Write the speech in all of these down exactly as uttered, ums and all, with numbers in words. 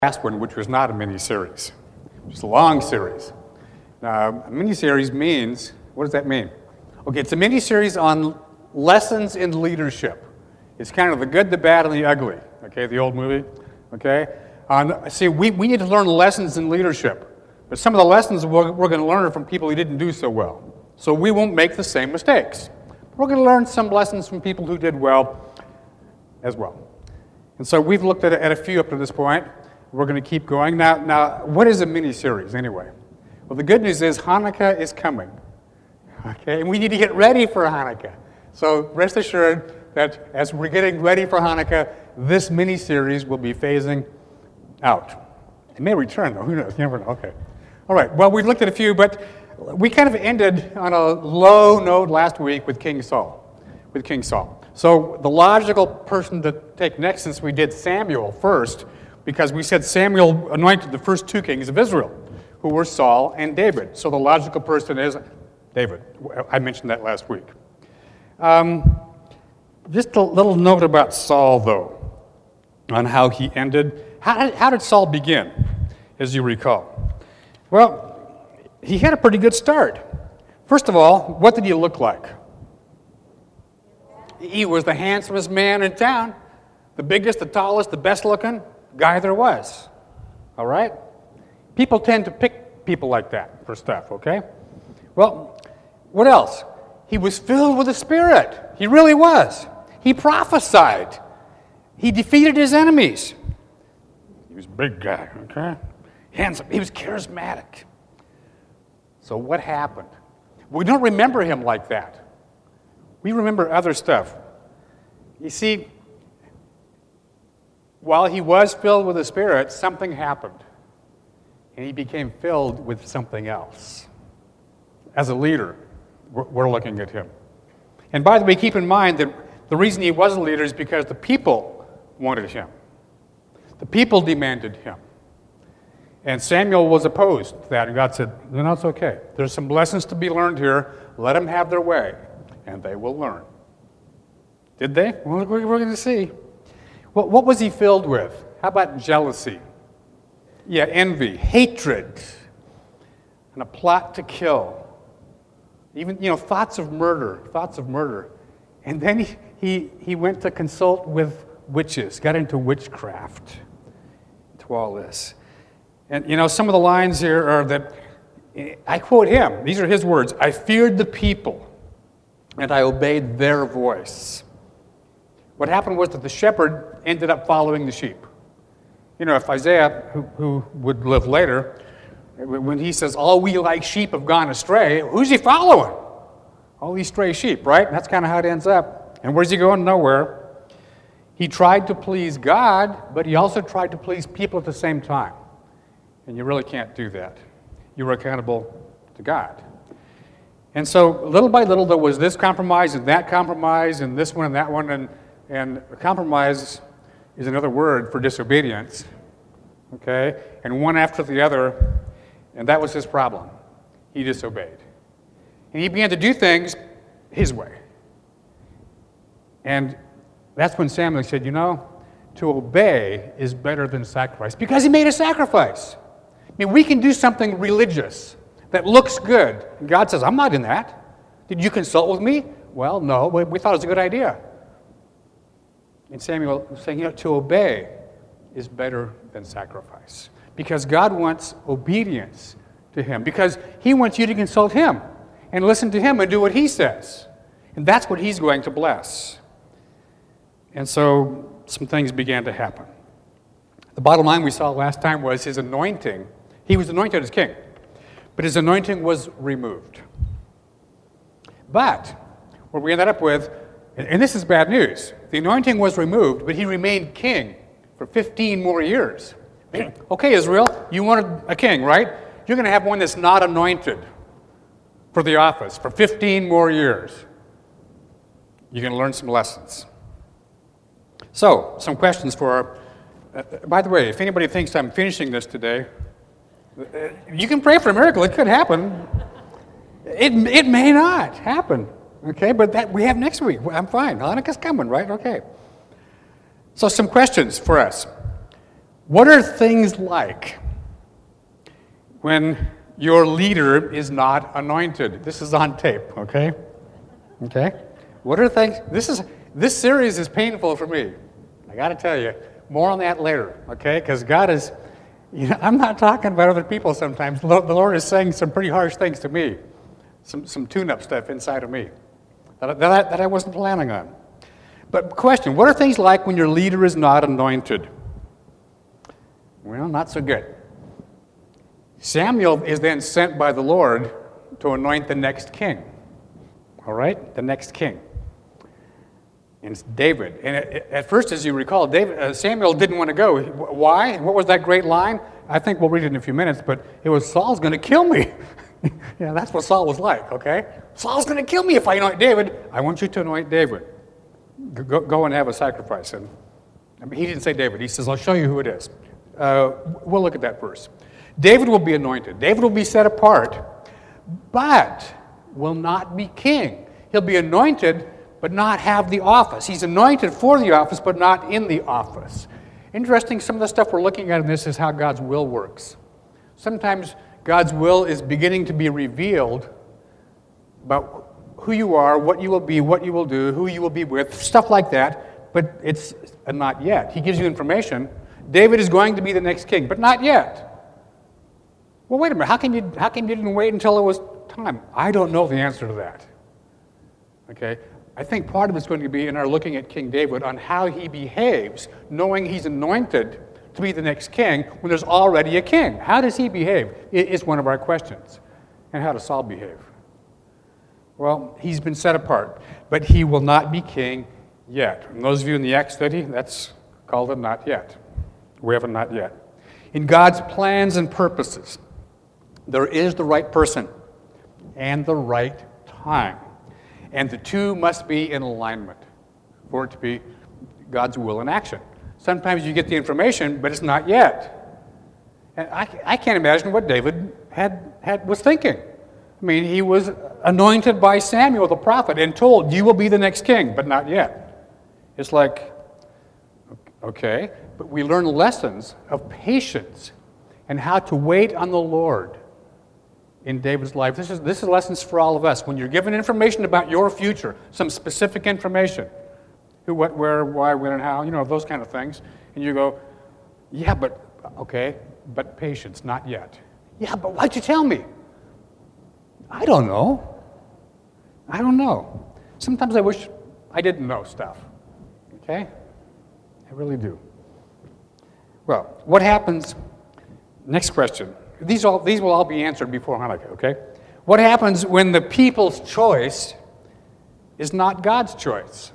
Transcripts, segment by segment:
last one, which was not a mini-series. It was a long series. Now, a mini-series means, what does that mean? Okay, it's a mini-series on lessons in leadership. It's kind of the good, the bad, and the ugly, okay, the old movie, okay? Um, see, we, we need to learn lessons in leadership, but some of the lessons we're, we're going to learn are from people who didn't do so well. So we won't make the same mistakes. We're going to learn some lessons from people who did well as well. And so we've looked at, at a few up to this point. We're going to keep going. Now, now, what is a mini-series anyway? Well, the good news is Hanukkah is coming, okay? And we need to get ready for Hanukkah. So rest assured that as we're getting ready for Hanukkah, this mini-series will be phasing out. It may return, though. Who knows? You never know. Okay. All right. Well, we've looked at a few, but we kind of ended on a low note last week with King Saul, with King Saul. So the logical person to take next, since we did Samuel first, because we said Samuel anointed the first two kings of Israel, who were Saul and David. So the logical person is David. I mentioned that last week. Um, just a little note about Saul, though, on how he ended. How did, how did Saul begin, as you recall? Well, he had a pretty good start. First of all, what did he look like? He was the handsomest man in town, the biggest, the tallest, the best-looking guy there was, all right? People tend to pick people like that for stuff, okay? Well, what else? He was filled with the Spirit. He really was. He prophesied. He defeated his enemies. He was a big guy, okay? Handsome. He was charismatic. So what happened? We don't remember him like that. We remember other stuff. You see, while he was filled with the Spirit, something happened. And he became filled with something else. As a leader, we're looking at him. And by the way, keep in mind that the reason he was a leader is because the people wanted him. The people demanded him. And Samuel was opposed to that. And God said, no, no, it's okay. There's some lessons to be learned here. Let them have their way, and they will learn. Did they? Well, we're going to see. Well, what was he filled with? How about jealousy? Yeah, envy, hatred, and a plot to kill. Even, you know, thoughts of murder, thoughts of murder. And then he, he, he went to consult with witches, got into witchcraft, into all this. And, you know, some of the lines here are that, I quote him, these are his words, I feared the people, and I obeyed their voice. What happened was that the shepherd ended up following the sheep. You know, if Isaiah, who, who would live later, when he says, all we like sheep have gone astray, who's he following? All these stray sheep, right? That's kind of how it ends up. And where's he going? Nowhere. He tried to please God, but he also tried to please people at the same time. And you really can't do that. You're accountable to God. And so little by little, there was this compromise and that compromise and this one and that one. And, and compromise is another word for disobedience. Okay? And one after the other. And that was his problem. He disobeyed. And he began to do things his way. And that's when Samuel said, you know, to obey is better than sacrifice. Because he made a sacrifice. I mean, we can do something religious that looks good. And God says, I'm not in that. Did you consult with me? Well, no, we thought it was a good idea. And Samuel was saying, you know, to obey is better than sacrifice. Because God wants obedience to him. Because he wants you to consult him and listen to him and do what he says. And that's what he's going to bless. And so some things began to happen. The bottom line we saw last time was his anointing. He was anointed as king, but his anointing was removed. But what we ended up with, and this is bad news, the anointing was removed, but he remained king for fifteen more years. Okay, Israel, you wanted a king, right? You're going to have one that's not anointed for the office for fifteen more years. You're going to learn some lessons. So, some questions for our... Uh, by the way, if anybody thinks I'm finishing this today, uh, you can pray for a miracle. It could happen. It, it may not happen, okay? But that we have next week. I'm fine. Hanukkah's coming, right? Okay. So some questions for us. What are things like when your leader is not anointed? This is on tape, okay? Okay? What are things, this is, this series is painful for me. I got to tell you, more on that later, okay? Because God is, you know, I'm not talking about other people sometimes. The Lord is saying some pretty harsh things to me, some, some tune-up stuff inside of me that, that, that I wasn't planning on. But question, what are things like when your leader is not anointed? Well, not so good. Samuel is then sent by the Lord to anoint the next king. All right? The next king. And it's David. And at first, as you recall, David, uh, Samuel didn't want to go. Why? What was that great line? I think we'll read it in a few minutes, but it was, Saul's going to kill me. Yeah, that's what Saul was like, okay? Saul's going to kill me if I anoint David. I want you to anoint David. Go, go and have a sacrifice. And I mean, he didn't say David. He says, I'll show you who it is. Uh, we'll look at that verse. David will be anointed. David will be set apart, but will not be king. He'll be anointed, but not have the office. He's anointed for the office, but not in the office. Interesting, some of the stuff we're looking at in this is how God's will works. Sometimes God's will is beginning to be revealed about who you are, what you will be, what you will do, who you will be with, stuff like that, but it's not yet. He gives you information. David is going to be the next king, but not yet. Well, wait a minute. How come you, how come you didn't wait until it was time? I don't know the answer to that. Okay? I think part of it's going to be in our looking at King David on how he behaves, knowing he's anointed to be the next king when there's already a king. How does he behave is one of our questions. And how does Saul behave? Well, he's been set apart, but he will not be king yet. And those of you in the Acts study, that's called a not yet. We have a not yet. In God's plans and purposes, there is the right person and the right time. And the two must be in alignment for it to be God's will in action. Sometimes you get the information, but it's not yet. And I, I can't imagine what David had, had was thinking. I mean, he was anointed by Samuel the prophet and told, you will be the next king, but not yet. It's like, okay, but we learn lessons of patience and how to wait on the Lord in David's life. This is, this is lessons for all of us. When you're given information about your future, some specific information, who, what, where, why, when, and how, you know, those kind of things, and you go, yeah, but, okay, but patience, not yet. Yeah, but why'd you tell me? I don't know. I don't know. Sometimes I wish I didn't know stuff. Okay? I really do. Well, what happens, next question. These, all, these will all be answered before Hanukkah, okay? What happens when the people's choice is not God's choice?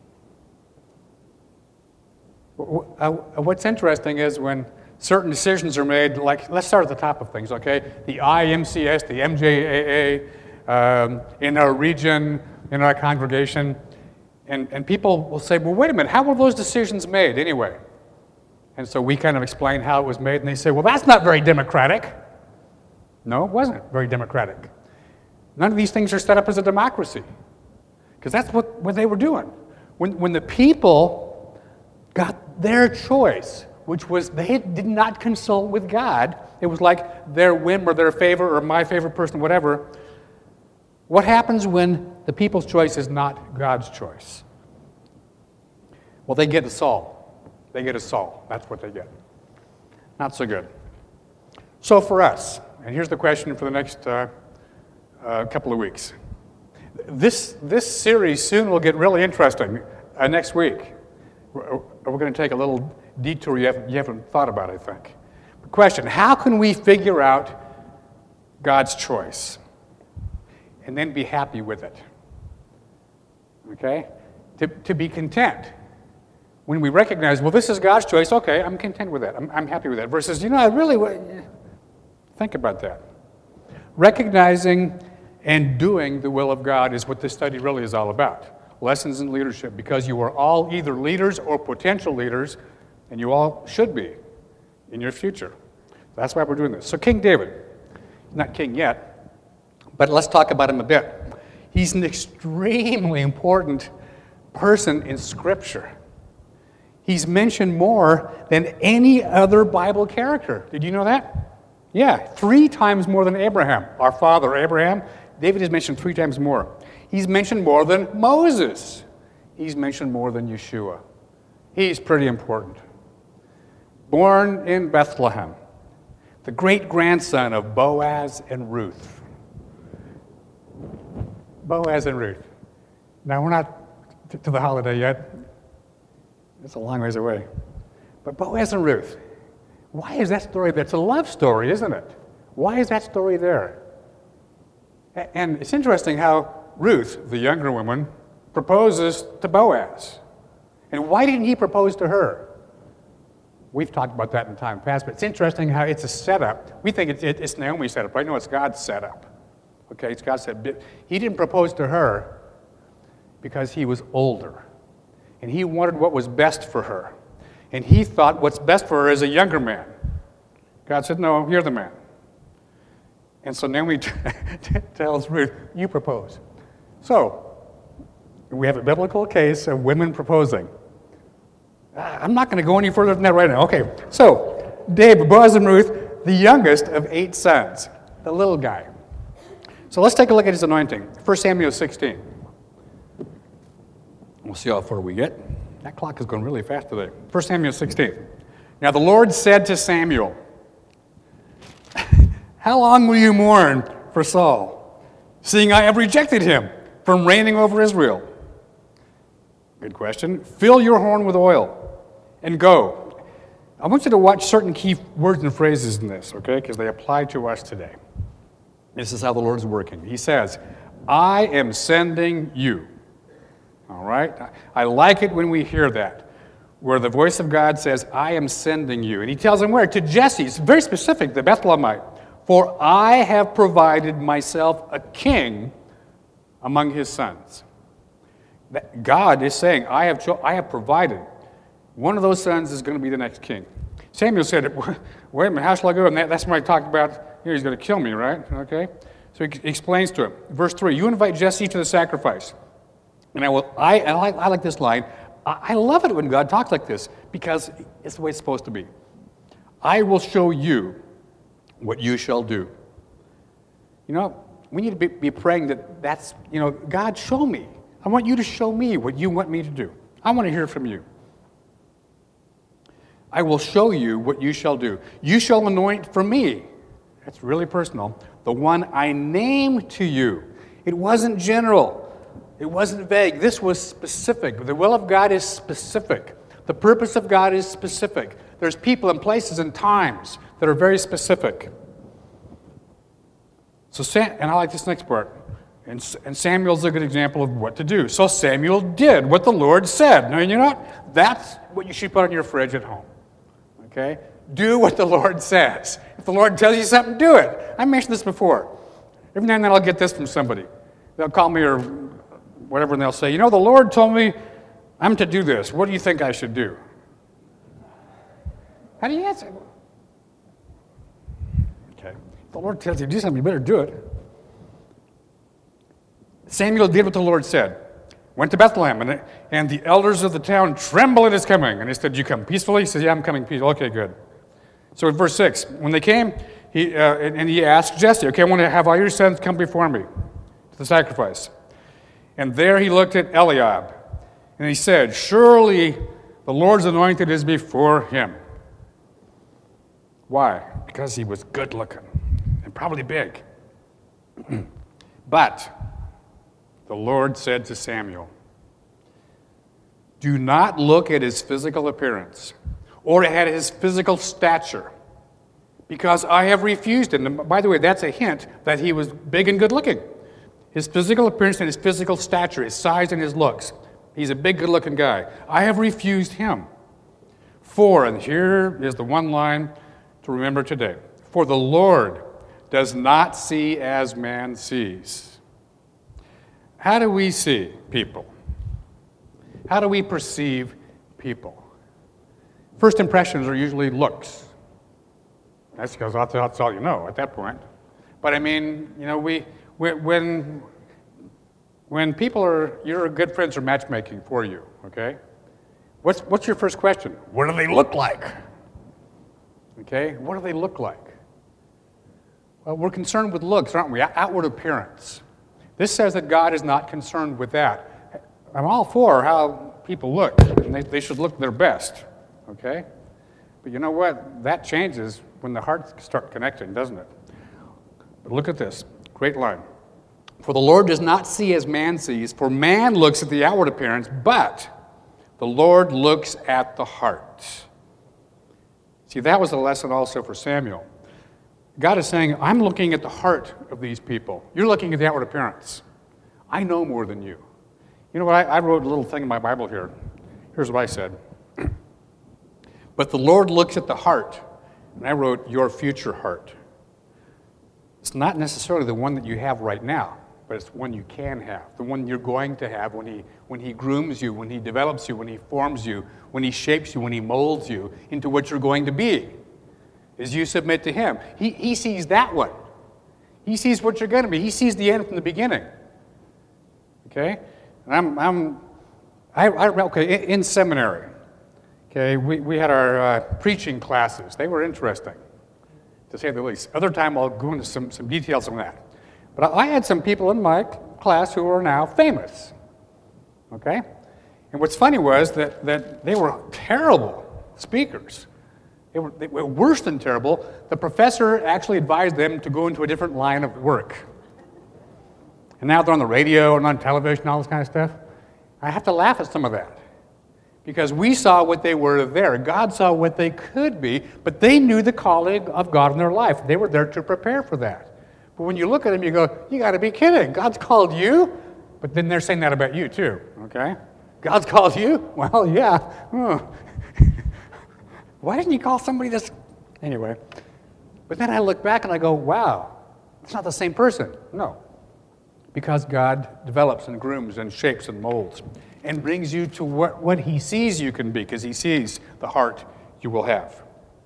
What's interesting is when certain decisions are made, like, let's start at the top of things, okay? The I M C S, the M J A A, um, in our region, in our congregation, and, and people will say, well, wait a minute, how were those decisions made anyway? And so we kind of explain how it was made, and they say, well, that's not very democratic. No, it wasn't very democratic. None of these things are set up as a democracy, because that's what, what they were doing. When, when the people got their choice, which was they did not consult with God, it was like their whim or their favor or my favorite person, whatever. What happens when the people's choice is not God's choice? Well, they get a Saul. They get a Saul. That's what they get. Not so good. So for us, and here's the question for the next uh, uh, couple of weeks. This, this series soon will get really interesting uh, next week. We're, we're going to take a little detour you haven't, you haven't thought about, I think. The question, how can we figure out God's choice and then be happy with it? Okay? To, to be content. When we recognize, well, this is God's choice, okay, I'm content with that. I'm, I'm happy with that. Versus, you know, I really, think about that. Recognizing and doing the will of God is what this study really is all about. Lessons in leadership, because you are all either leaders or potential leaders, and you all should be in your future. That's why we're doing this. So King David, not king yet, but let's talk about him a bit. He's an extremely important person in Scripture. He's mentioned more than any other Bible character. Did you know that? Yeah, three times more than Abraham. Our father, Abraham, David is mentioned three times more. He's mentioned more than Moses. He's mentioned more than Yeshua. He's pretty important. Born in Bethlehem, the great-grandson of Boaz and Ruth. Boaz and Ruth. Now, we're not t- to the holiday yet. It's a long ways away. But Boaz and Ruth, why is that story there? It's a love story, isn't it? Why is that story there? A- and it's interesting how Ruth, the younger woman, proposes to Boaz. And why didn't he propose to her? We've talked about that in time past, but it's interesting how it's a setup. We think it's, it, it's Naomi's setup, right? No, it's God's setup. Okay, it's God's setup. He didn't propose to her because he was older. And he wanted what was best for her. And he thought what's best for her is a younger man. God said, no, you're the man. And so Naomi t- t- tells Ruth, you propose. So, we have a biblical case of women proposing. I'm not going to go any further than that right now. Okay, so David, Boaz, and Ruth, the youngest of eight sons, the little guy. So let's take a look at his anointing. First Samuel sixteen. We'll see how far we get. That clock is going really fast today. First Samuel sixteen. Now the Lord said to Samuel, how long will you mourn for Saul, seeing I have rejected him from reigning over Israel? Good question. Fill your horn with oil and go. I want you to watch certain key words and phrases in this, okay, because they apply to us today. This is how the Lord's working. He says, I am sending you. All right? I like it when we hear that, where the voice of God says, I am sending you. And he tells him where? To Jesse. It's very specific, the Bethlehemite. For I have provided myself a king among his sons. God is saying, I have cho- I have provided. One of those sons is going to be the next king. Samuel said, wait a minute, how shall I go? And that, that's when I talked about, you know, he's going to kill me, right? Okay? So he explains to him. Verse three, you invite Jesse to the sacrifice. And I will. I, I, like, I like this line. I, I love it when God talks like this because it's the way it's supposed to be. I will show you what you shall do. You know, we need to be, be praying that that's, you know, God, show me. I want you to show me what you want me to do. I want to hear from you. I will show you what you shall do. You shall anoint for me. That's really personal. The one I name to you. It wasn't general. It wasn't vague. This was specific. The will of God is specific. The purpose of God is specific. There's people and places and times that are very specific. So, Sam, and I like this next part. And, and Samuel's a good example of what to do. So Samuel did what the Lord said. Now, you know what? That's what you should put on your fridge at home. Okay? Do what the Lord says. If the Lord tells you something, do it. I mentioned this before. Every now and then I'll get this from somebody. They'll call me or whatever, and they'll say, you know, the Lord told me I'm to do this. What do you think I should do? How do you answer? Okay. If the Lord tells you to do something, you better do it. Samuel did what the Lord said. Went to Bethlehem, and, and the elders of the town trembled at his coming. And he said, you come peacefully? He said, yeah, I'm coming peacefully. Okay, good. So in verse six, when they came, he uh, and, and he asked Jesse, okay, I want to have all your sons come before me to the sacrifice. And there he looked at Eliab, and he said, surely the Lord's anointed is before him. Why? Because he was good looking and probably big. But the Lord said to Samuel, do not look at his physical appearance or at his physical stature, because I have refused him. And by the way, that's a hint that he was big and good looking. His physical appearance and his physical stature, his size and his looks. He's a big, good looking guy. I have refused him. For, and here is the one line to remember today, for the Lord does not see as man sees. How do we see people? How do we perceive people? First impressions are usually looks. That's because that's all you know at that point. But I mean, you know, we when when people are, your good friends are matchmaking for you, okay? What's, what's your first question? What do they look like? Okay, what do they look like? Well, we're concerned with looks, aren't we? Outward appearance. This says that God is not concerned with that. I'm all for how people look, and they, they should look their best, okay? But you know what? That changes when the hearts start connecting, doesn't it? But look at this. Great line. For the Lord does not see as man sees, for man looks at the outward appearance, but the Lord looks at the heart. See, that was a lesson also for Samuel. God is saying, I'm looking at the heart of these people. You're looking at the outward appearance. I know more than you. You know what? I, I wrote a little thing in my Bible here. Here's what I said. But the Lord looks at the heart. And I wrote, your future heart. It's not necessarily the one that you have right now, but it's the one you can have, the one you're going to have when he, when he grooms you, when he develops you, when he forms you, when he shapes you, when he molds you into what you're going to be. As you submit to him. He, he sees that one. He sees what you're going to be. He sees the end from the beginning. Okay? And I'm, I'm I, I okay, in, in seminary, okay, we, we had our uh, preaching classes. They were interesting, to say the least. Other time I'll go into some, some details on that. But I, I had some people in my class who are now famous. Okay? And what's funny was that, that they were terrible speakers. They were, they were worse than terrible. The professor actually advised them to go into a different line of work. And now they're on the radio and on television, all this kind of stuff. I have to laugh at some of that. Because we saw what they were there. God saw what they could be, but they knew the calling of God in their life. They were there to prepare for that. But when you look at them, you go, you got to be kidding. God's called you? But then they're saying that about you too, okay? God's called you? Well, yeah. Oh. Why didn't you call somebody this? Anyway. But then I look back and I go, wow, it's not the same person. No. Because God develops and grooms and shapes and molds and brings you to what, what he sees you can be, because he sees the heart you will have.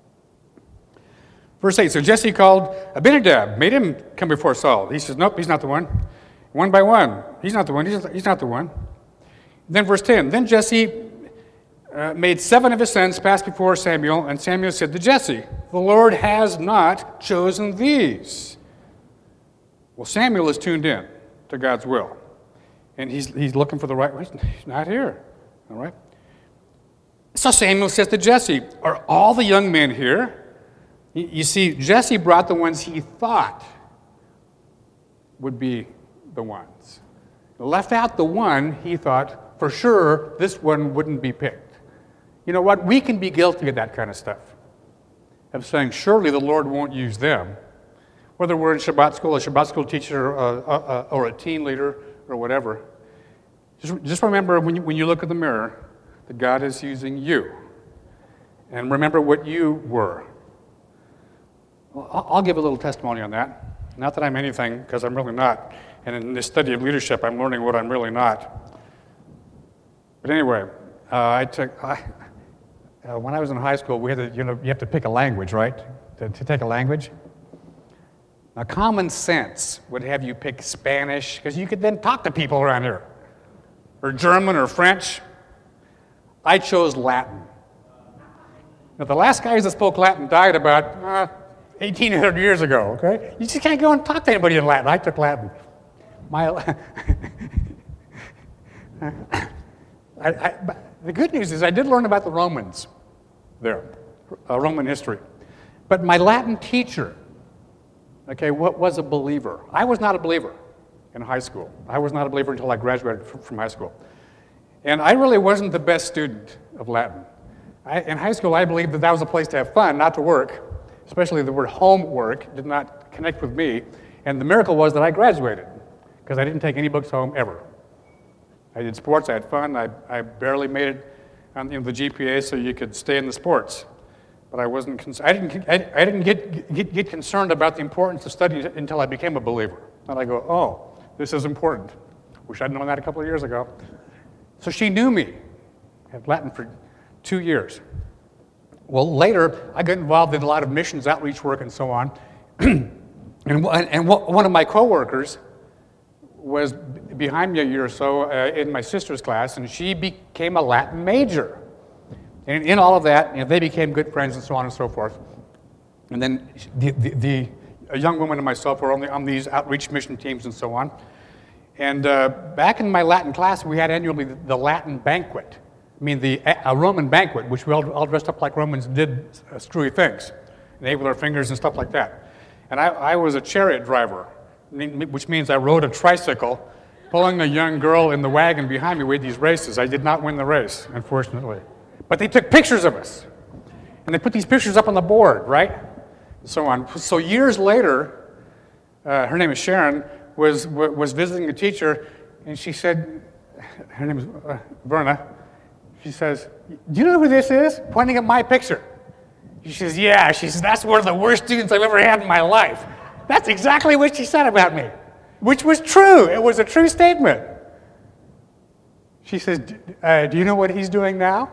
Verse eight, so Jesse called Abinadab, made him come before Saul. He says, nope, he's not the one. One by one, he's not the one, he's, he's not the one. Then verse ten, then Jesse Uh, made seven of his sons pass before Samuel, and Samuel said to Jesse, the Lord has not chosen these. Well, Samuel is tuned in to God's will, and he's, he's looking for the right one. He's not here, all right? So Samuel says to Jesse, are all the young men here? You, you see, Jesse brought the ones he thought would be the ones. Left out the one he thought, for sure, this one wouldn't be picked. You know what? We can be guilty of that kind of stuff. Of saying, surely the Lord won't use them. Whether we're in Shabbat school, a Shabbat school teacher, uh, uh, uh, or a teen leader, or whatever. Just, just remember when you, when you look in the mirror that God is using you. And remember what you were. Well, I'll, I'll give a little testimony on that. Not that I'm anything, because I'm really not. And in this study of leadership, I'm learning what I'm really not. But anyway, uh, I took... I, Uh, when I was in high school, we had to, you know, you have to pick a language, right? To, to take a language. Now, common sense would have you pick Spanish, because you could then talk to people around here. Or German or French. I chose Latin. Now, the last guys that spoke Latin died about uh, eighteen hundred years ago, okay? You just can't go and talk to anybody in Latin. I took Latin. My, I, I, the good news is I did learn about the Romans there, uh, Roman history. But my Latin teacher, okay, what was a believer? I was not a believer in high school. I was not a believer until I graduated from high school. And I really wasn't the best student of Latin. I, in high school, I believed that that was a place to have fun, not to work. Especially the word homework did not connect with me. And the miracle was that I graduated, because I didn't take any books home ever. I did sports, I had fun, I, I barely made it on you know, the G P A so you could stay in the sports. But I wasn't, cons- I didn't, I, I didn't get, get, get concerned about the importance of studying until I became a believer. And I go, oh, this is important. Wish I'd known that a couple of years ago. So she knew me. I had Latin for two years. Well, later, I got involved in a lot of missions, outreach work, and so on. and, and one of my coworkers was behind me a year or so uh, in my sister's class, and she became a Latin major. And in all of that, you know, they became good friends and so on and so forth. And then the, the, the a young woman and myself were on, the, on these outreach mission teams and so on. And uh, back in my Latin class, we had annually the, the Latin banquet. I mean, the a Roman banquet, which we all, all dressed up like Romans did uh, screwy things, enable our fingers and stuff like that. And I, I was a chariot driver, which means I rode a tricycle, pulling a young girl in the wagon behind me with these races. I did not win the race, unfortunately. But they took pictures of us. And they put these pictures up on the board, right? And so on. So years later, uh, her name is Sharon, was was visiting a teacher, and she said, her name is uh, Verna, she says, do you know who this is? Pointing at my picture. She says, yeah. She says, that's one of the worst students I've ever had in my life. That's exactly what she said about me, which was true. It was a true statement. She says, uh, do you know what he's doing now?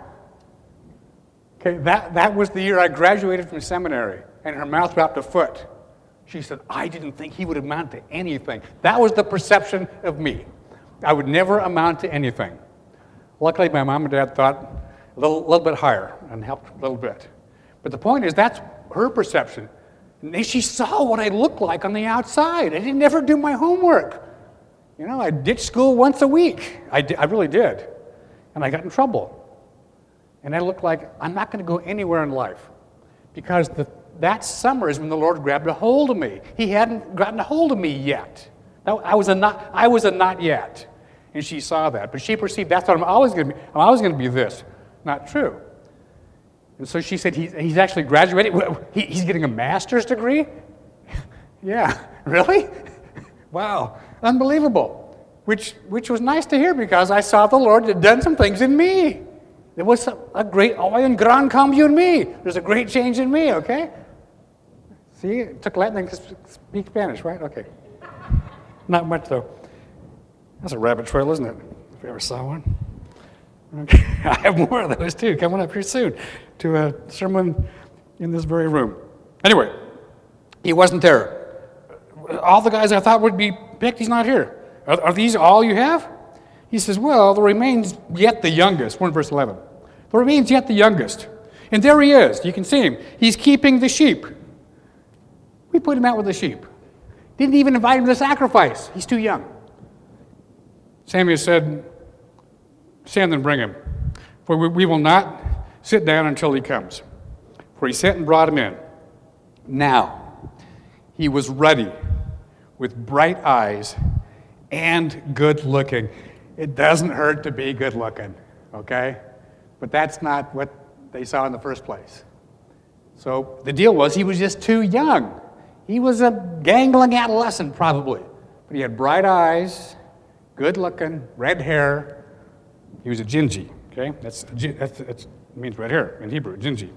Okay, that, that was the year I graduated from seminary, and her mouth dropped a foot. She said, I didn't think he would amount to anything. That was the perception of me. I would never amount to anything. Luckily, my mom and dad thought a little, little bit higher and helped a little bit. But the point is, that's her perception. And she saw what I looked like on the outside. I didn't never do my homework. You know, I ditched school once a week. I, did, I really did. And I got in trouble. And I looked like I'm not going to go anywhere in life. Because the, that summer is when the Lord grabbed a hold of me. He hadn't gotten a hold of me yet. I was a not, I was a not yet. And she saw that. But she perceived that's what I'm always going to be. I'm always going to be this. Not true. And so she said, he's, he's actually graduated. He, he's getting a master's degree? Yeah, really? Wow, unbelievable. Which, which was nice to hear because I saw the Lord had done some things in me. There was a, a great, oh, un gran cambio in me. There's a great change in me, okay? See, it took Latin to speak Spanish, right? Okay. Not much, though. That's a rabbit trail, isn't it? If you ever saw one. Okay. I have more of those, too, coming up here soon to a sermon in this very room. Anyway, he wasn't there. All the guys I thought would be picked, he's not here. Are, are these all you have? He says, well, there remains yet the youngest. We're in verse eleven. There remains yet the youngest. And there he is. You can see him. He's keeping the sheep. We put him out with the sheep. Didn't even invite him to sacrifice. He's too young. Samuel said, send and bring him, for we, we will not sit down until he comes. For he sent and brought him in. Now, he was ruddy, with bright eyes, and good looking. It doesn't hurt to be good looking, okay? But that's not what they saw in the first place. So the deal was he was just too young. He was a gangling adolescent, probably. But he had bright eyes, good looking, red hair. He was a gingy, okay? That's, that's, that's means red hair in Hebrew, gingy.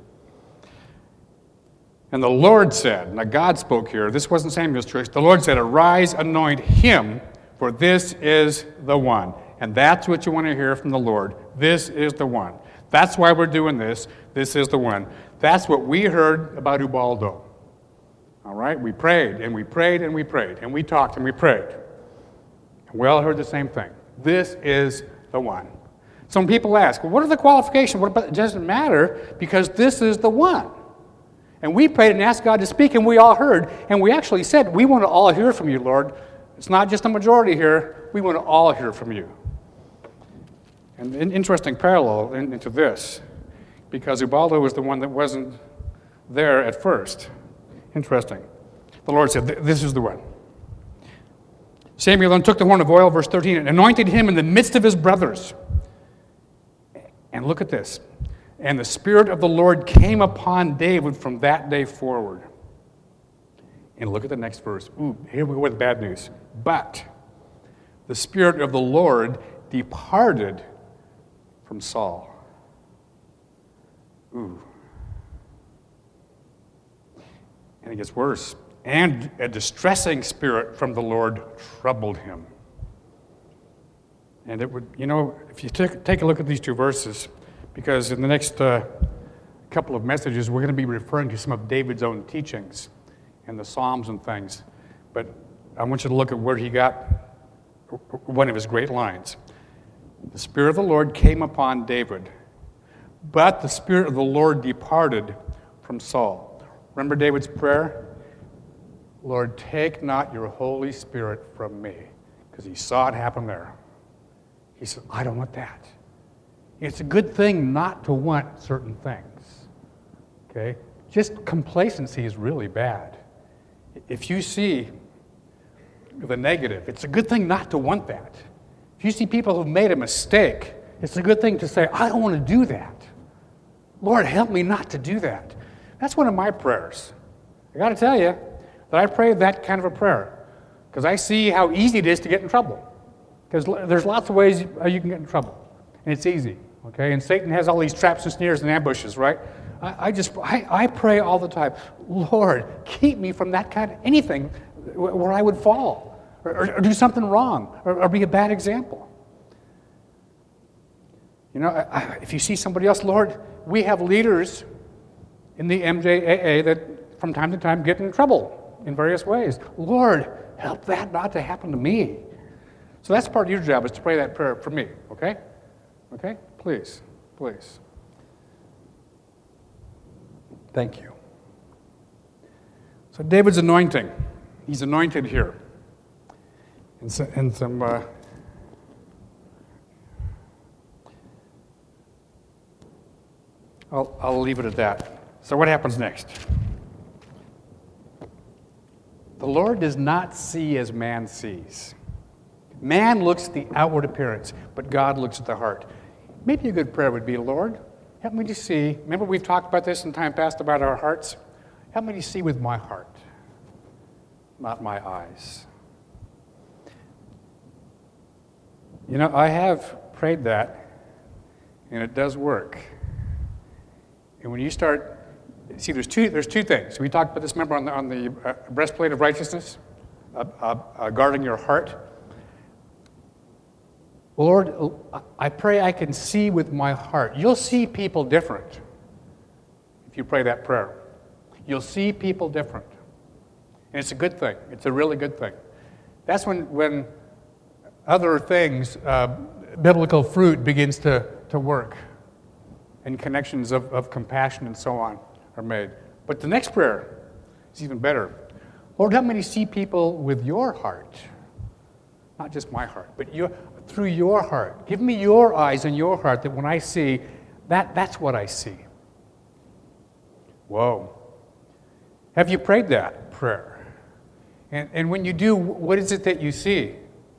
And the Lord said, now God spoke here, this wasn't Samuel's choice. The Lord said, arise, anoint him, for this is the one. And that's what you want to hear from the Lord. This is the one. That's why we're doing this. This is the one. That's what we heard about Ubaldo. All right? We prayed, and we prayed, and we prayed, and we talked, and we prayed. And we all heard the same thing. This is the one. Some people ask, well, what are the qualifications? What about, it doesn't matter, because this is the one. And we prayed and asked God to speak, and we all heard. And we actually said, we want to all hear from you, Lord. It's not just a majority here. We want to all hear from you. And an interesting parallel into this, because Ubaldo was the one that wasn't there at first. Interesting. The Lord said, this is the one. Samuel then took the horn of oil, verse thirteen, and anointed him in the midst of his brothers. And look at this. And the Spirit of the Lord came upon David from that day forward. And look at the next verse. Ooh, here we go with bad news. But the Spirit of the Lord departed from Saul. Ooh. And it gets worse. And a distressing spirit from the Lord troubled him. And it would, you know, if you take, take a look at these two verses, because in the next uh, couple of messages, we're going to be referring to some of David's own teachings and the Psalms and things. But I want you to look at where he got one of his great lines. The Spirit of the Lord came upon David, But the Spirit of the Lord departed from Saul. Remember David's prayer? Lord, take not your Holy Spirit from me. Because he saw it happen there. He said, I don't want that. It's a good thing not to want certain things. Okay? Just complacency is really bad. If you see the negative, it's a good thing not to want that. If you see people who've made a mistake, it's a good thing to say, I don't want to do that. Lord, help me not to do that. That's one of my prayers. I got to tell you that I pray that kind of a prayer because I see how easy it is to get in trouble. Because there's lots of ways you can get in trouble, and it's easy. Okay, and Satan has all these traps and snares and ambushes, right? I, I just I, I pray all the time, Lord, keep me from that kind of anything where I would fall or, or, or do something wrong or, or be a bad example. You know, I, I, if you see somebody else, Lord, we have leaders in the M J A A that from time to time get in trouble in various ways. Lord, help that not to happen to me. So that's part of your job is to pray that prayer for me, okay? Okay? Please, please. Thank you. So David's anointing. He's anointed here. And, so, and some... Uh, I'll, I'll leave it at that. So what happens next? The Lord does not see as man sees. Man looks at the outward appearance, but God looks at the heart. Maybe a good prayer would be, Lord, help me to see. Remember we've talked about this in time past about our hearts? Help me to see with my heart, not my eyes. You know, I have prayed that, and it does work. And when you start, see, there's two, there's two things. We talked about this, remember, on the, on the uh, breastplate of righteousness, uh, uh, uh, guarding your heart. Lord, I pray I can see with my heart. You'll see people different if you pray that prayer. You'll see people different. And it's a good thing. It's a really good thing. That's when, when other things, uh, biblical fruit begins to, to work. And connections of, of compassion and so on are made. But the next prayer is even better. Lord, help me to see people with your heart. Not just my heart, but your, through your heart. Give me your eyes and your heart that when I see, that, that's what I see. Whoa. Have you prayed that prayer? And, and when you do, what is it that you see?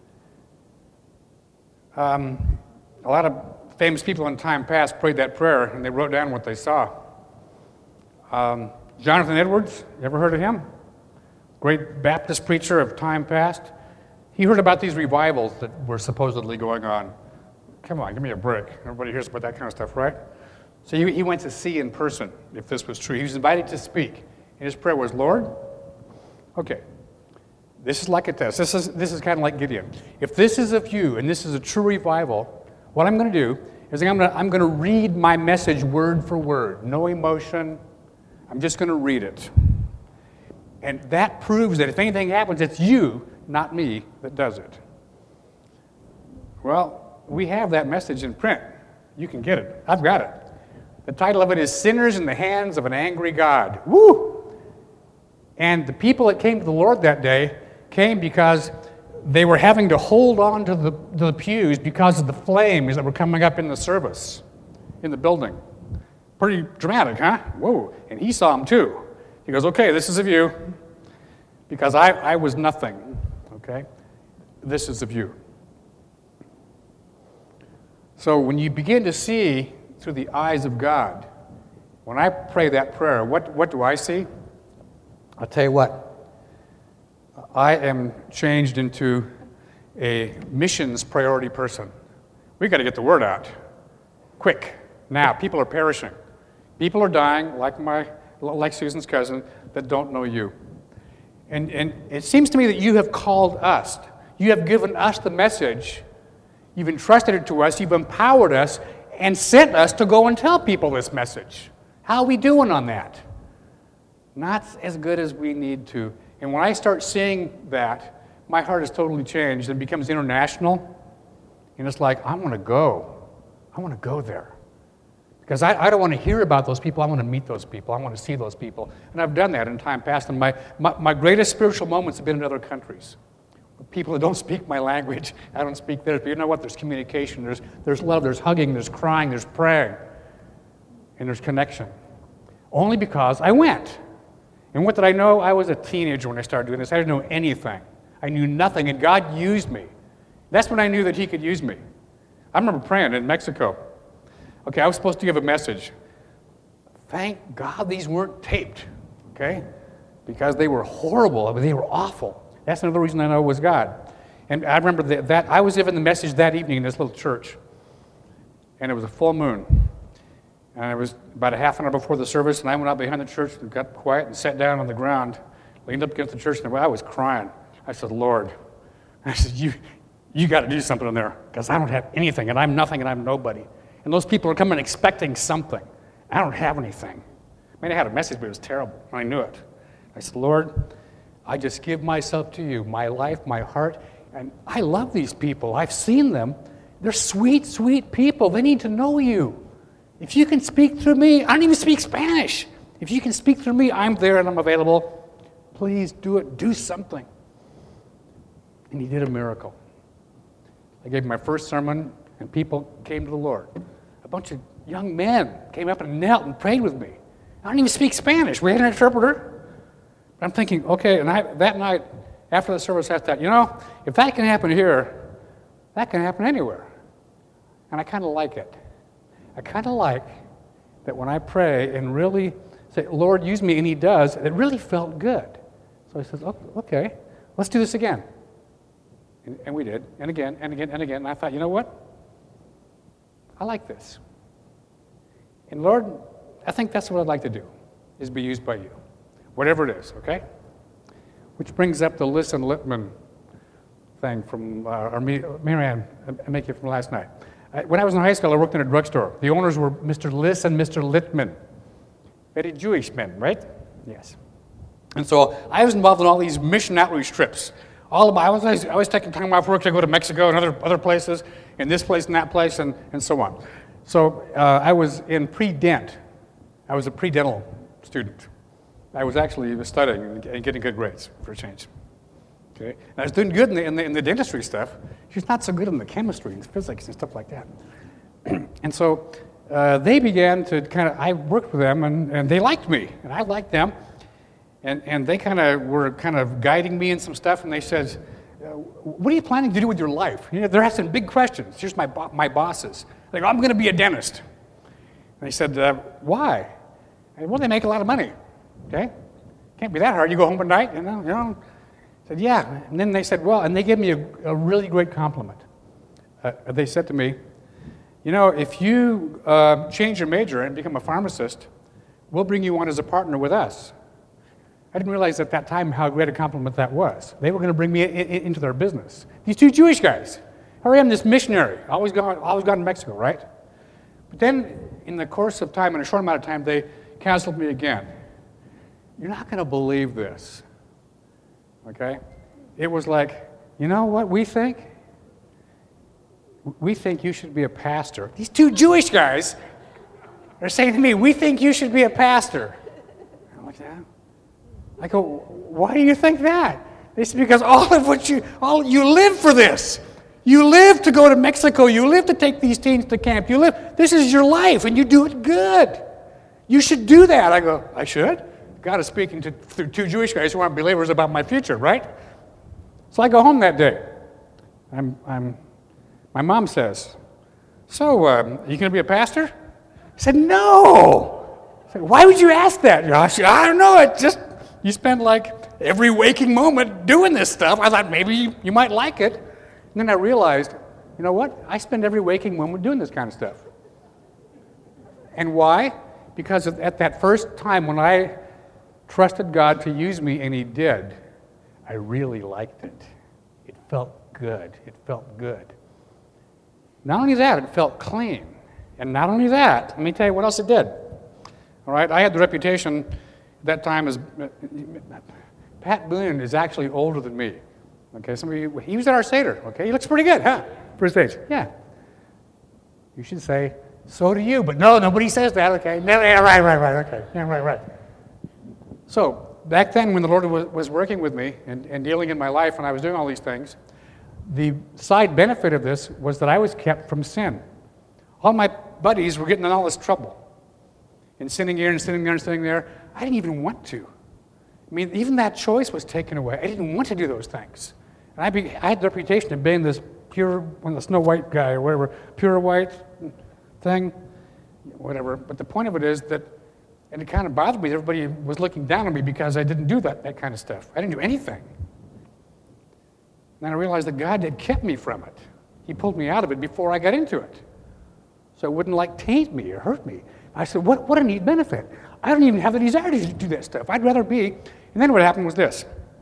Um, a lot of famous people in time past prayed that prayer, and they wrote down what they saw. Um, Jonathan Edwards, you ever heard of him? Great Baptist preacher of time past. He heard about these revivals that were supposedly going on. Come on, give me a break. Everybody hears about that kind of stuff, right? So he, he went to see in person if this was true. He was invited to speak. And his prayer was, Lord, okay, this is like a test. This is, this is kind of like Gideon. If this is of you and this is a true revival, what I'm going to do is I'm going to, I'm going to read my message word for word. No emotion. I'm just going to read it. And that proves that if anything happens, it's you, not me, that does it. Well, we have that message in print. You can get it. I've got it. The title of it is Sinners in the Hands of an Angry God. Woo! And the people that came to the Lord that day came because they were having to hold on to the, to the pews because of the flames that were coming up in the service, in the building. Pretty dramatic, huh? Whoa. And he saw them too. He goes, okay, this is of you, because I, I was nothing, okay? This is of you. So when you begin to see through the eyes of God, when I pray that prayer, what, what do I see? I'll tell you what. I am changed into a missions priority person. We've got to get the word out. Quick. Now, people are perishing. People are dying, like my, like Susan's cousin, that don't know you. And, and it seems to me that you have called us. You have given us the message. You've entrusted it to us. You've empowered us and sent us to go and tell people this message. How are we doing on that? Not as good as we need to. And when I start seeing that, my heart is totally changed and becomes international. And it's like, I want to go. I want to go there. Because I, I don't want to hear about those people. I want to meet those people. I want to see those people. And I've done that in time past. And my, my, my greatest spiritual moments have been in other countries. People that don't speak my language. I don't speak theirs. But you know what? There's communication. There's, there's love. There's hugging. There's crying. There's praying. And there's connection. Only because I went. And what did I know? I was a teenager when I started doing this. I didn't know anything. I knew nothing. And God used me. That's when I knew that he could use me. I remember praying in Mexico. Okay, I was supposed to give a message. Thank God these weren't taped, okay? Because they were horrible. I mean, they were awful. That's another reason I know it was God. And I remember that, that I was given the message that evening in this little church. And it was a full moon. And it was about a half an hour before the service, and I went out behind the church and got quiet and sat down on the ground, leaned up against the church, and I was crying. I said, Lord, I said, you, you got to do something in there, because I don't have anything, and I'm nothing, and I'm nobody. And those people are coming expecting something. I don't have anything. I mean, I had a message, but it was terrible. I knew it. I said, Lord, I just give myself to you, my life, my heart. And I love these people. I've seen them. They're sweet, sweet people. They need to know you. If you can speak through me, I don't even speak Spanish. If you can speak through me, I'm there and I'm available. Please do it. Do something. And he did a miracle. I gave my first sermon, and people came to the Lord. A bunch of young men came up and knelt and prayed with me. I don't even speak Spanish. We had an interpreter. But I'm thinking, okay, and I, that night, after the service, I thought, you know, if that can happen here, that can happen anywhere. And I kind of like it. I kind of like that when I pray and really say, Lord, use me, and he does, it really felt good. So I said, okay, let's do this again. And, and we did, and again, and again, and again. And I thought, you know what? I like this. And Lord, I think that's what I'd like to do, is be used by you. Whatever it is, okay? Which brings up the Liss and Littman thing from, uh, or Marianne, I make it from last night. I, when I was in high school, I worked in a drugstore. The owners were Mister Liss and Mister Littman. Very Jewish men, right? Yes. And so I was involved in all these mission outreach trips. All of my, I was, I was taking time off work to go to Mexico and other, other places, and this place and that place, and, and so on. So uh, I was in pre-dent. I was a pre-dental student. I was actually studying and getting good grades for a change. Okay, and I was doing good in the, in the, in the dentistry stuff. She's not so good in the chemistry and physics and stuff like that. And so uh, they began to kind of, I worked with them, and, and they liked me, and I liked them. And, and they kind of were kind of guiding me in some stuff, and they said, what are you planning to do with your life? You know, they're asking big questions. Here's my, bo- my bosses. They go, I'm going to be a dentist. And they said, uh, why? I said, well, they make a lot of money. Okay? Can't be that hard. You go home at night, you know? You know? I said, yeah. And then they said, well, and they gave me a, a really great compliment. Uh, they said to me, you know, if you uh, change your major and become a pharmacist, we'll bring you on as a partner with us. I didn't realize at that time how great a compliment that was. They were going to bring me in, in, into their business. These two Jewish guys. Here I am, this missionary, always gone, always gone to Mexico, right? But then, in the course of time, in a short amount of time, they counseled me again. You're not going to believe this, okay? It was like, you know what we think? We think you should be a pastor. These two Jewish guys are saying to me, we think you should be a pastor. I'm like, yeah. I go, why do you think that? They said, because all of what you, all you live for this. You live to go to Mexico. You live to take these teens to camp. You live, this is your life, and you do it good. You should do that. I go, I should? God is speaking to through two Jewish guys who aren't believers about my future, right? So I go home that day. I'm, I'm, my mom says, so, um, are you going to be a pastor? I said, no. I said, why would you ask that? I said, I don't know. It just, you spend like every waking moment doing this stuff. I thought maybe you, you might like it. And then I realized, you know what? I spend every waking moment doing this kind of stuff. And why? Because at that first time when I trusted God to use me, and he did, I really liked it. It felt good. It felt good. Not only that, it felt clean. And not only that, let me tell you what else it did. All right, I had the reputation at that time as, Pat Boone is actually older than me. Okay, some of you, he was at our Seder, okay? He looks pretty good, huh? For his age. Yeah. You should say, So do you, but no, nobody says that, okay? No, yeah, right, right, right, okay. Yeah, right, right. So back then when the Lord was, was working with me and, and dealing in my life and I was doing all these things, the side benefit of this was that I was kept from sin. All my buddies were getting in all this trouble. And sinning here and sinning there and sinning there. I didn't even want to. I mean, even that choice was taken away. I didn't want to do those things. And I, be, I had the reputation of being this pure, one of the Snow White guy or whatever, pure white thing, whatever. But the point of it is that, and it kind of bothered me that everybody was looking down on me because I didn't do that, that kind of stuff. I didn't do anything. And then I realized that God had kept me from it. He pulled me out of it before I got into it. So it wouldn't like taint me or hurt me. I said, what, what a neat benefit. I don't even have the desire to do that stuff. I'd rather be. And then what happened was this.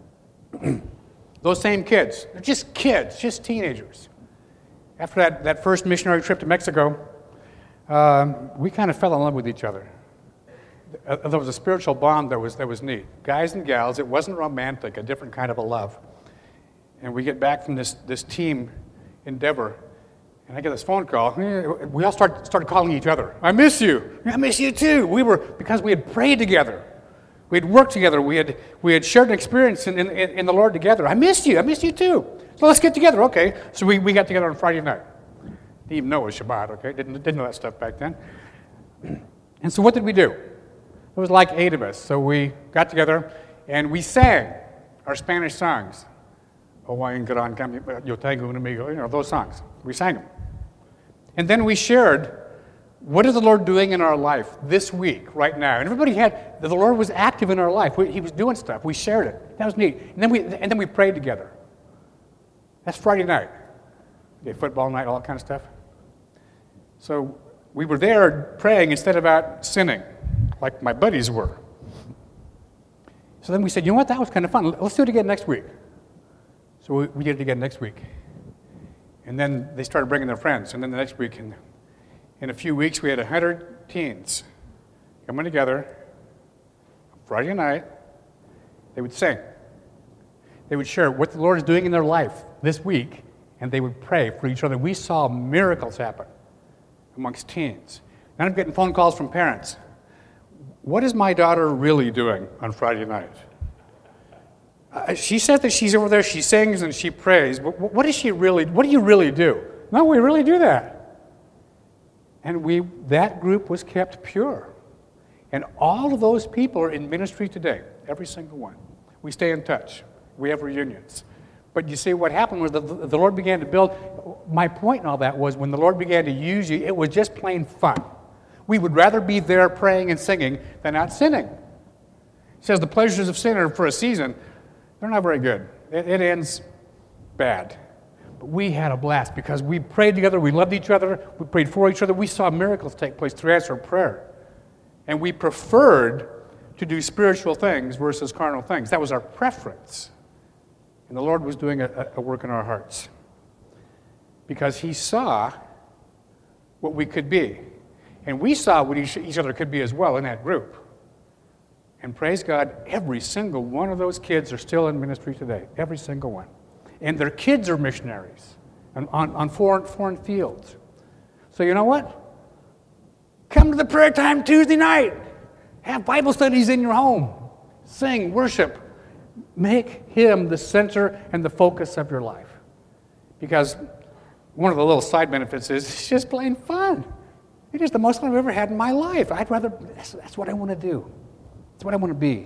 Those same kids, they're just kids, just teenagers. After that, that first missionary trip to Mexico, um, we kind of fell in love with each other. Uh, there was a spiritual bond that was, that was neat. Guys and gals, it wasn't romantic, a different kind of a love. And we get back from this, this team endeavor, and I get this phone call. We all start, started calling each other. I miss you. I miss you too. We were, because we had prayed together. We had worked together. We had, we had shared an experience in, in, in the Lord together. I miss you. I miss you too. So let's get together. Okay. So we, we got together on Friday night. Didn't even know it was Shabbat, okay? Didn't, didn't know that stuff back then. And so what did we do? It was like eight of us. So we got together and we sang our Spanish songs. Hawaiian Gran Cambio, Yo Tengo un Amigo, you know, those songs. We sang them. And then we shared, what is the Lord doing in our life this week, right now? And everybody had, the Lord was active in our life. We, he was doing stuff. We shared it. That was neat. And then we, and then we prayed together. That's Friday night. Okay, football night, all that kind of stuff. So we were there praying instead of out sinning, like my buddies were. So then we said, you know what, that was kind of fun. Let's do it again next week. So we, we did it again next week. And then they started bringing their friends. And then the next week, in, in a few weeks, we had one hundred teens coming together. Friday night, they would sing. They would share what the Lord is doing in their life this week, and they would pray for each other. We saw miracles happen amongst teens. Then I'm getting phone calls from parents. What is my daughter really doing on Friday night? Uh, she said that she's over there, she sings and she prays, but what does she really, what do you really do? No, we really do that. And we, that group was kept pure. And all of those people are in ministry today, every single one. We stay in touch. We have reunions. But you see, what happened was the, the Lord began to build. My point in all that was when the Lord began to use you, it was just plain fun. We would rather be there praying and singing than out sinning. It says the pleasures of sin are for a season. They're not very good. It, it ends bad. But we had a blast because we prayed together, we loved each other, we prayed for each other, we saw miracles take place through answered prayer. And we preferred to do spiritual things versus carnal things. That was our preference. And the Lord was doing a, a work in our hearts. Because He saw what we could be. And we saw what each, each other could be as well in that group. And praise God, every single one of those kids are still in ministry today. Every single one. And their kids are missionaries on, on, on foreign, foreign fields. So you know what? Come to the prayer time Tuesday night. Have Bible studies in your home. Sing, worship. Make Him the center and the focus of your life. Because one of the little side benefits is it's just plain fun. It is the most fun I've ever had in my life. I'd rather, that's, that's what I want to do. That's what I want to be.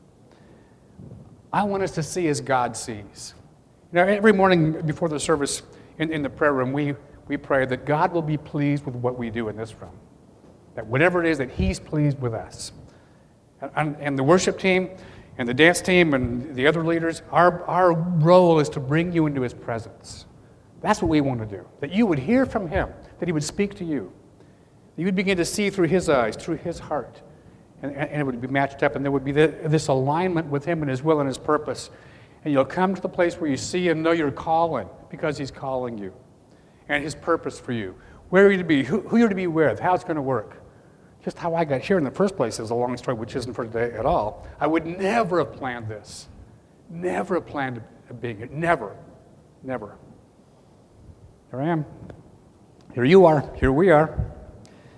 I want us to see as God sees. You know, every morning before the service in, in the prayer room, we, we pray that God will be pleased with what we do in this room. That whatever it is, that He's pleased with us. And, and the worship team and the dance team and the other leaders, our, our role is to bring you into His presence. That's what we want to do. That you would hear from Him, that He would speak to you. That you would begin to see through His eyes, through His heart. And, and it would be matched up, and there would be this alignment with Him and His will and His purpose. And you'll come to the place where you see and know you're calling because He's calling you. And His purpose for you. Where are you to be? Who, who you're to be with? How it's going to work. Just how I got here in the first place is a long story, which isn't for today at all. I would never have planned this. Never have planned being here. Never. Never. Here I am. Here you are. Here we are.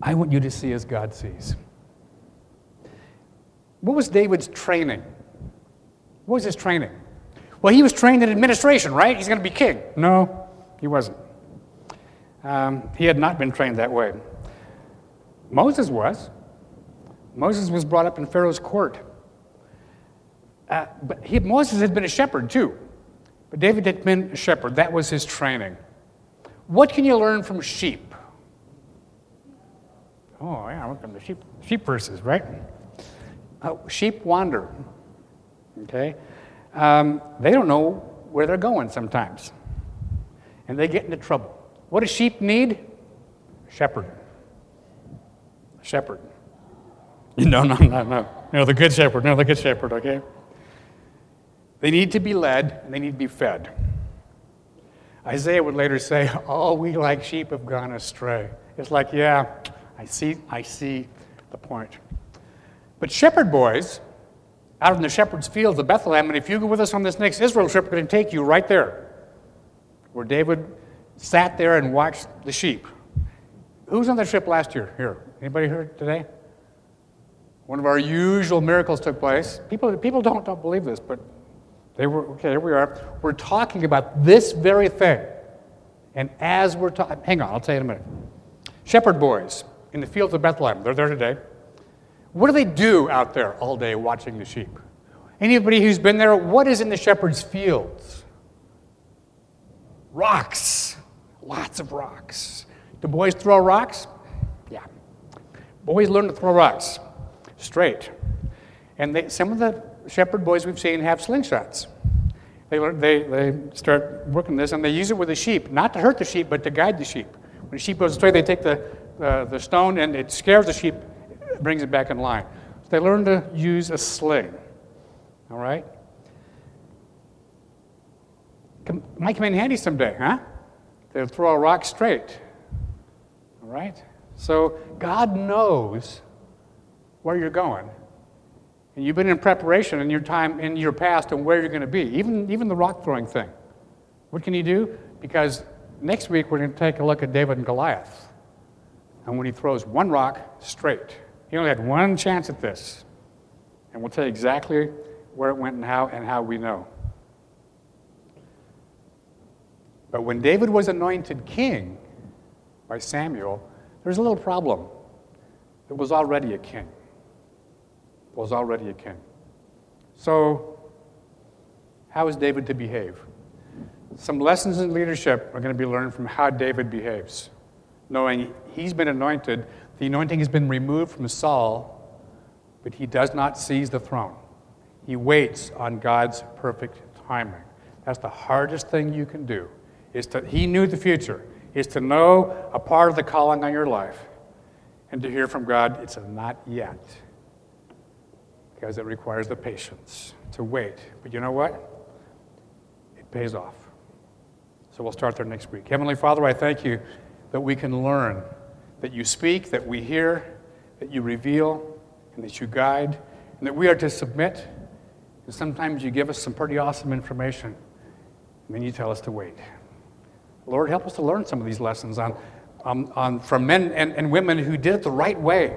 I want you to see as God sees. What was David's training? What was his training? Well, he was trained in administration, right? He's going to be king. No, he wasn't. Um, he had not been trained that way. Moses was. Moses was brought up in Pharaoh's court. Uh, but he, Moses had been a shepherd too. But David had been a shepherd. That was his training. What can you learn from sheep? Oh, yeah, look at the sheep, sheep verses, right? Uh, sheep wander. Okay? Um, they don't know where they're going sometimes. And they get into trouble. What do sheep need? A shepherd. A shepherd. No, no, no, no. No, the good shepherd. No, the good shepherd, okay? They need to be led, and they need to be fed. Isaiah would later say, all we like sheep have gone astray. It's like, yeah, I see, I see the point. But shepherd boys, out in the shepherd's fields of Bethlehem, and if you go with us on this next Israel trip, we're going to take you right there, where David sat there and watched the sheep. Who was on that trip last year? Here, anybody here today? One of our usual miracles took place. People, people don't, don't believe this, but they were, okay, here we are. We're talking about this very thing. And as we're talking, hang on, I'll tell you in a minute. Shepherd boys in the fields of Bethlehem, they're there today. What do they do out there all day watching the sheep? Anybody who's been there, what is in the shepherd's fields? Rocks. Lots of rocks. Do boys throw rocks? Yeah. Boys learn to throw rocks straight. And they, some of the shepherd boys we've seen have slingshots. They, learn, they, they start working this, and they use it with the sheep, not to hurt the sheep, but to guide the sheep. When the sheep goes astray, they take the, uh, the stone, and it scares the sheep, brings it back in line. So they learn to use a sling. All right? Come, might come in handy someday, huh? They'll throw a rock straight. All right? So God knows where you're going. And you've been in preparation in your time, in your past, and where you're going to be. Even, even the rock throwing thing. What can you do? Because next week we're going to take a look at David and Goliath. And when he throws one rock straight. He only had one chance at this. And we'll tell you exactly where it went and how, and how we know. But when David was anointed king by Samuel, there was a little problem. There was already a king. was already a king. So, how is David to behave? Some lessons in leadership are going to be learned from how David behaves. Knowing he's been anointed, the anointing has been removed from Saul, but he does not seize the throne. He waits on God's perfect timing. That's the hardest thing you can do. Is to, he knew the future, is to know a part of the calling on your life, and to hear from God, it's a not yet. Because it requires the patience to wait. But you know what? It pays off. So we'll start there next week. Heavenly Father, I thank you that we can learn, that you speak, that we hear, that you reveal, and that you guide, and that we are to submit. And sometimes you give us some pretty awesome information, and then you tell us to wait. Lord, help us to learn some of these lessons on, on, on from men and, and women who did it the right way.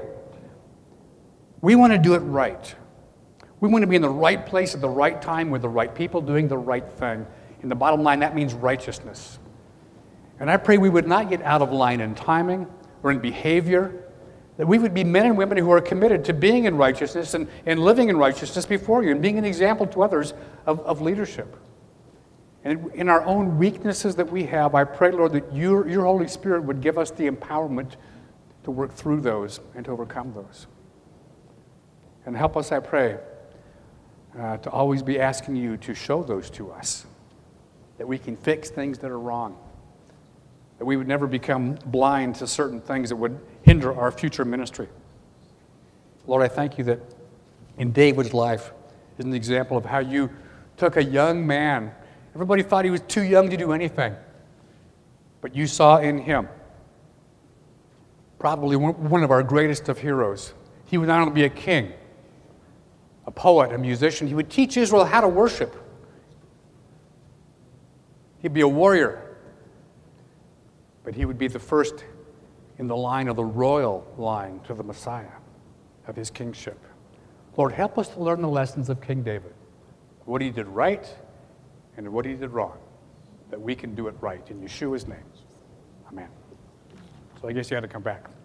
We want to do it right. We want to be in the right place at the right time with the right people doing the right thing. And the bottom line, that means righteousness. And I pray we would not get out of line in timing or in behavior, that we would be men and women who are committed to being in righteousness and, and living in righteousness before you and being an example to others of, of leadership. And in our own weaknesses that we have, I pray, Lord, that your, your Holy Spirit would give us the empowerment to work through those and to overcome those. And help us, I pray, uh, to always be asking you to show those to us, that we can fix things that are wrong, that we would never become blind to certain things that would hinder our future ministry. Lord, I thank you that in David's life is an example of how you took a young man. Everybody thought he was too young to do anything, but you saw in him probably one of our greatest of heroes. He would not only be a king, a poet, a musician. He would teach Israel how to worship. He'd be a warrior. But he would be the first in the line of the royal line to the Messiah of his kingship. Lord, help us to learn the lessons of King David, what he did right and what he did wrong, that we can do it right in Yeshua's name. Amen. So I guess you had to come back.